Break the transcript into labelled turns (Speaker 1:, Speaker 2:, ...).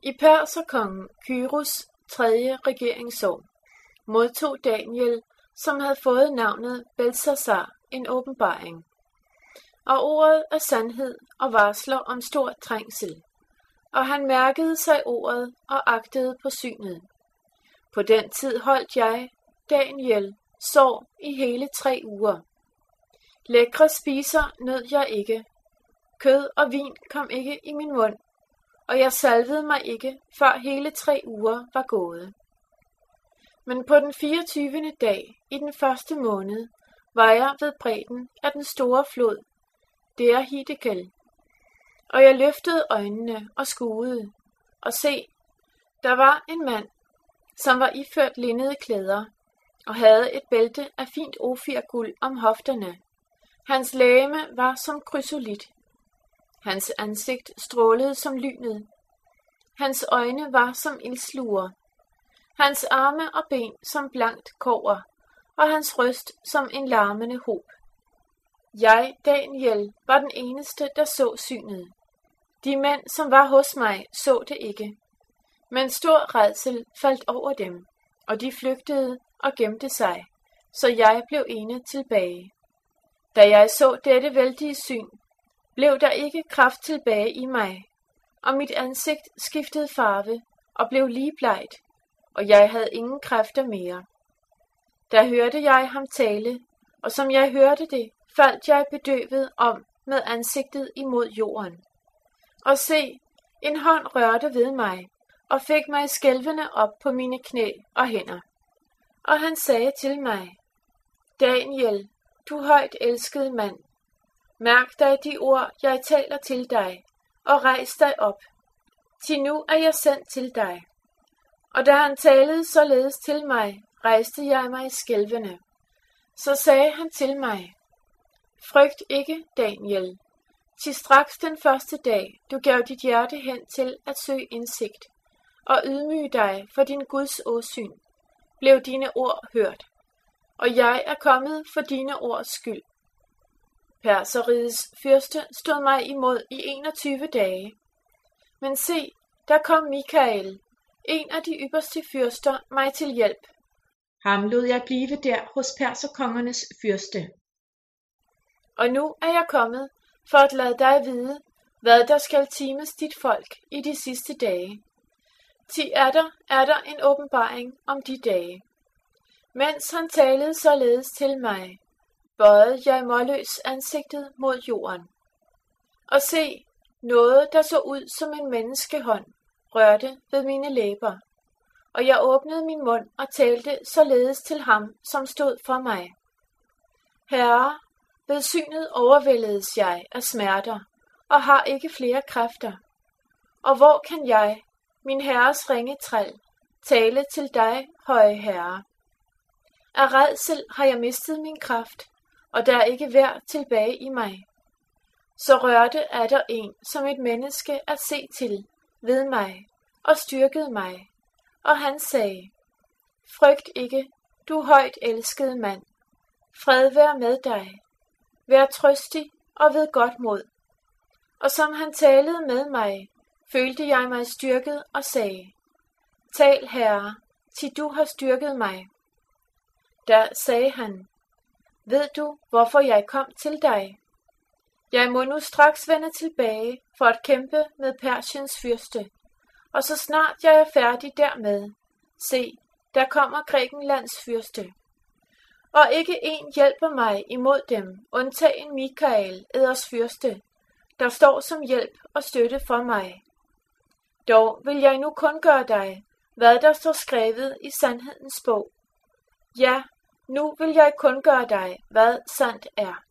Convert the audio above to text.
Speaker 1: I perserkongen Kyros 3. regeringsår modtog Daniel, som havde fået navnet Belsasar, en åbenbaring. Og ordet er sandhed og varsler om stor trængsel. Og han mærkede sig ordet og agtede på synet. På den tid holdt jeg, Daniel, sår i hele 3 uger. Lækre spiser nød jeg ikke. Kød og vin kom ikke i min mund, og jeg salvede mig ikke, før hele 3 uger var gået. Men på den 24. dag i den første måned var jeg ved bredden af den store flod, det er Hiddekel. Og jeg løftede øjnene og skuede, og se, der var en mand, som var iført linnede klæder, og havde et bælte af fint ofirguld om hofterne. Hans legeme var som krysolit. Hans ansigt strålede som lynet. Hans øjne var som ildsluer. Hans arme og ben som blankt kobber, og hans røst som en larmende hob. Jeg, Daniel, var den eneste, der så synet. De mænd, som var hos mig, så det ikke. Men stor rædsel faldt over dem, og de flygtede og gemte sig, så jeg blev ene tilbage. Da jeg så dette vældige syn, blev der ikke kraft tilbage i mig, og mit ansigt skiftede farve og blev ligeblegt, og jeg havde ingen kræfter mere. Da hørte jeg ham tale, og som jeg hørte det, faldt jeg bedøvet om med ansigtet imod jorden. Og se, en hånd rørte ved mig, og fik mig skælvende op på mine knæ og hænder. Og han sagde til mig, Daniel, du højt elskede mand, mærk dig de ord, jeg taler til dig, og rejs dig op. Til nu er jeg sendt til dig. Og da han talede således til mig, rejste jeg mig skælvende. Så sagde han til mig, frygt ikke, Daniel, til straks den første dag, du gav dit hjerte hen til at søge indsigt, og ydmyge dig for din Guds åsyn, blev dine ord hørt, og jeg er kommet for dine ords skyld. Perserrigets fyrste stod mig imod i 21 dage. Men se, der kom Mikael, en af de ypperste fyrster, mig til hjælp. Ham lod jeg blive der hos perserkongernes fyrste. Og nu er jeg kommet for at lade dig vide, hvad der skal times dit folk i de sidste dage. Ti er der en åbenbaring om de dage. Mens han talede således til mig, bøjede jeg målløs ansigtet mod jorden. Og se, noget, der så ud som en menneskehånd, rørte ved mine læber, og jeg åbnede min mund og talte således til ham, som stod for mig. Herre, ved synet overvældedes jeg af smerter, og har ikke flere kræfter. Og hvor kan jeg, min herres ringe træl, tale til dig, høje herre? Af rædsel har jeg mistet min kraft, og der er ikke vejr tilbage i mig. Så rørte er der en som et menneske at se til ved mig, og styrkede mig. Og han sagde, frygt ikke, du højt elskede mand. Fred være med dig. Vær trøstig og ved godt mod. Og som han talede med mig, følte jeg mig styrket og sagde, tal, herre, til du har styrket mig. Da sagde han, ved du, hvorfor jeg kom til dig? Jeg må nu straks vende tilbage for at kæmpe med Persiens fyrste, og så snart jeg er færdig dermed, se, der kommer Grækenlands fyrste. Og ikke en hjælper mig imod dem, undtagen Mikael, eders fyrste, der står som hjælp og støtte for mig. Dog vil jeg nu kun gøre dig, hvad der står skrevet i sandhedens bog. Ja, nu vil jeg kun gøre dig, hvad sandt er.